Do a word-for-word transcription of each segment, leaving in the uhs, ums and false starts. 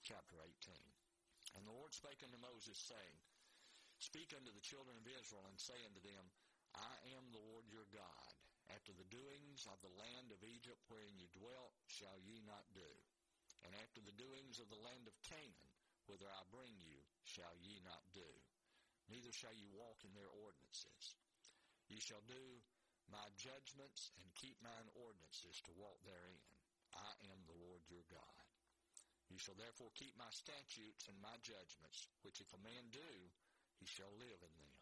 chapter eighteen. And the Lord spake unto Moses, saying, Speak unto the children of Israel, and say unto them, I am the Lord your God. After the doings of the land of Egypt wherein ye dwelt shall ye not do. And after the doings of the land of Canaan, whither I bring you, shall ye not do. Neither shall ye walk in their ordinances. Ye shall do my judgments, and keep mine ordinances to walk therein. I am the Lord your God. Ye shall therefore keep my statutes and my judgments, which if a man do, he shall live in them.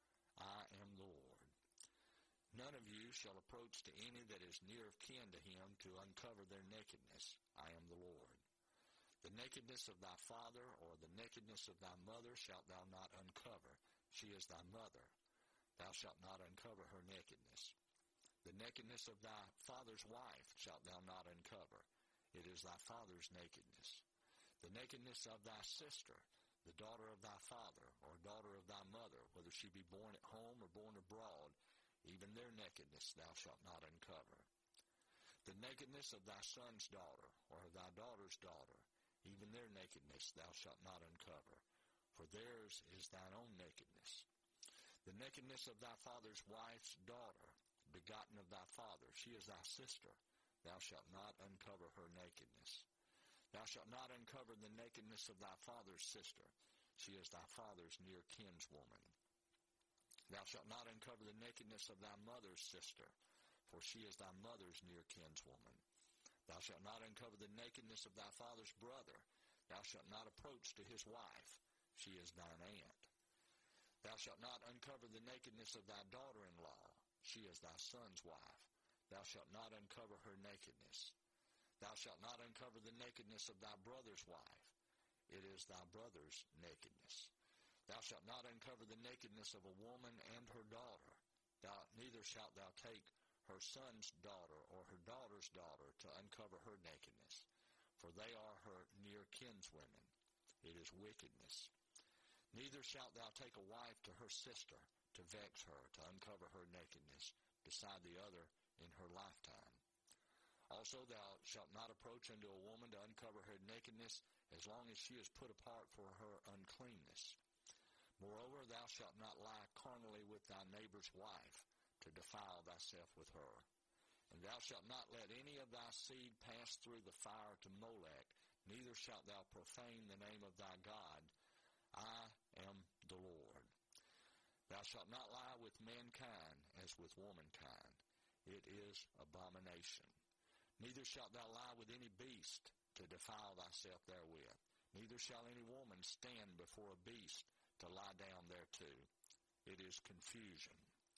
I am the Lord. None of you shall approach to any that is near of kin to him to uncover their nakedness. I am the Lord. The nakedness of thy father or the nakedness of thy mother shalt thou not uncover. She is thy mother. Thou shalt not uncover her nakedness. The nakedness of thy father's wife shalt thou not uncover. It is thy father's nakedness. The nakedness of thy sister, the daughter of thy father, or daughter of thy mother, whether she be born at home or born abroad, even their nakedness thou shalt not uncover. The nakedness of thy son's daughter, or of thy daughter's daughter, even their nakedness thou shalt not uncover, for theirs is thine own nakedness. The nakedness of thy father's wife's daughter, begotten of thy father, she is thy sister, thou shalt not uncover her nakedness. Thou shalt not uncover the nakedness of thy father's sister, she is thy father's near kinswoman. Thou shalt not uncover the nakedness of thy mother's sister, for she is thy mother's near kinswoman. Thou shalt not uncover the nakedness of thy father's brother. Thou shalt not approach to his wife. She is thine aunt. Thou shalt not uncover the nakedness of thy daughter-in-law. She is thy son's wife. Thou shalt not uncover her nakedness. Thou shalt not uncover the nakedness of thy brother's wife. It is thy brother's nakedness. Thou shalt not uncover the nakedness of a woman and her daughter. Thou, neither shalt thou take her son's daughter or her daughter's daughter to uncover her nakedness, for they are her near kinswomen. It is wickedness. Neither shalt thou take a wife to her sister to vex her, to uncover her nakedness, beside the other in her lifetime. Also thou shalt not approach unto a woman to uncover her nakedness, as long as she is put apart for her uncleanness. Moreover, thou shalt not lie carnally with thy neighbor's wife, to defile thyself with her. And thou shalt not let any of thy seed pass through the fire to Molech, neither shalt thou profane the name of thy God. I am the Lord. Thou shalt not lie with mankind as with womankind. It is abomination. Neither shalt thou lie with any beast to defile thyself therewith. Neither shall any woman stand before a beast to lie down thereto. It is confusion.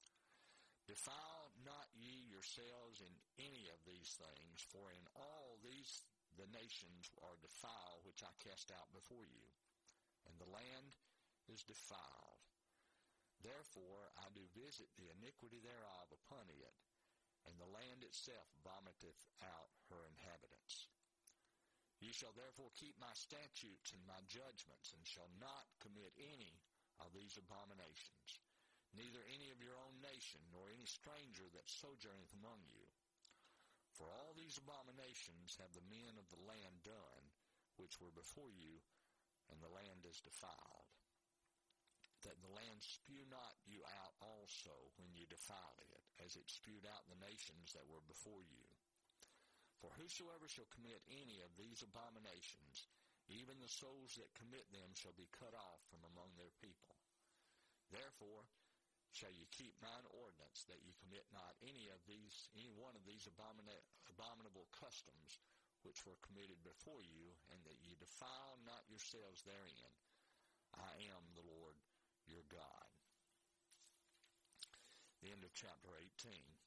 Defile not ye yourselves in any of these things, for in all these the nations are defiled, which I cast out before you, and the land is defiled. Therefore I do visit the iniquity thereof upon it, and the land itself vomiteth out her inhabitants. Ye shall therefore keep my statutes and my judgments, and shall not commit any of these abominations, neither any of your own nation, nor any stranger that sojourneth among you. For all these abominations have the men of the land done, which were before you, and the land is defiled. That the land spew not you out also when you defiled it, as it spewed out the nations that were before you. For whosoever shall commit any of these abominations, even the souls that commit them shall be cut off from among their people. Therefore shall ye keep mine ordinance, that ye commit not any of these, any one of these abomina- abominable customs which were committed before you, and that ye defile not yourselves therein. I am the Lord your God. The end of chapter eighteen.